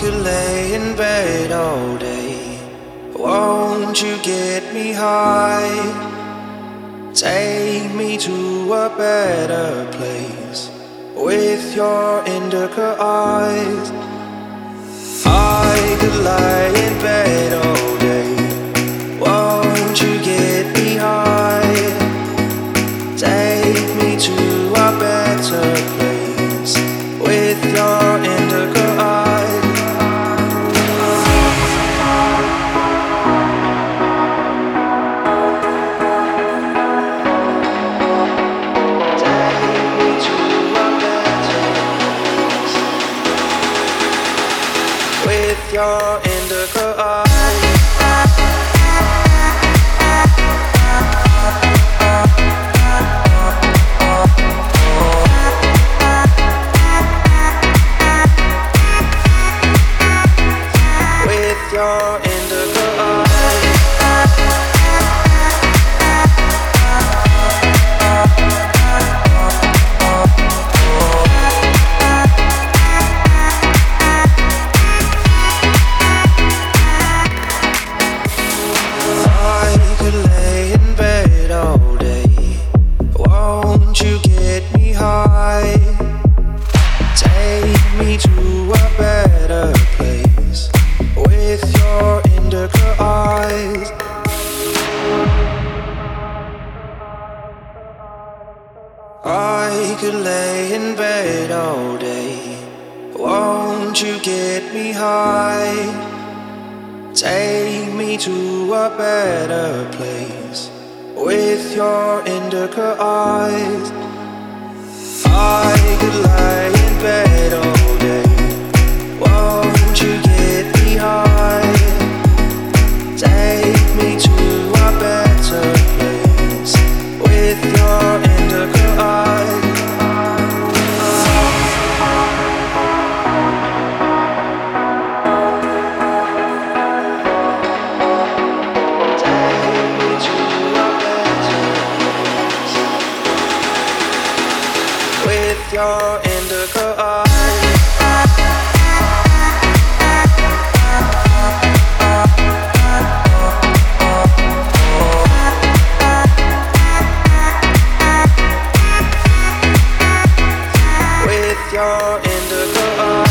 could lay in bed all day. Won't you get me high? Take me to a better place with your indica eyes. I could lie in bed all day. Won't you get me high? Take me to a better place with your indica eyes. With your indica eyes. With your indica eyes. Won't you get me high? Take me to a better place with your indica eyes. I could lay in bed all day. Won't you get me high? Take me to a better place with your indica eyes. I could lie in bed all day. Won't you get me high? Take me to a better place with your indica eyes. With your indica eyes. With your indica eyes.